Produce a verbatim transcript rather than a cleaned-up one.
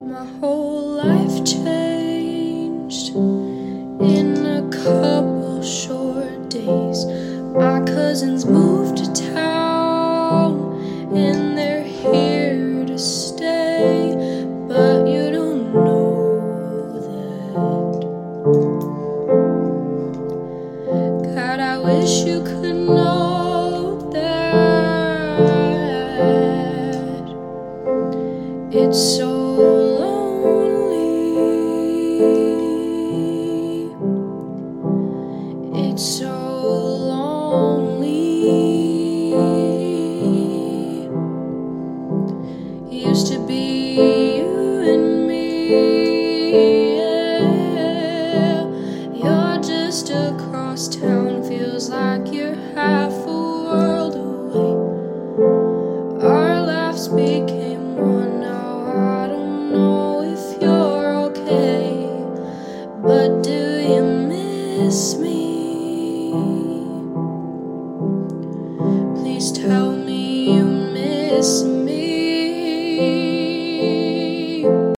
My whole life changed in a couple short days. My cousins moved to town and they're here to stay, but you don't know that. God, I wish you could know that it's so It's so lonely. Used to be you and me, yeah. You're just across town, feels like you're half a world away. Our laughs became one, now I don't know if you're okay. But do you miss me? Please tell me you miss me.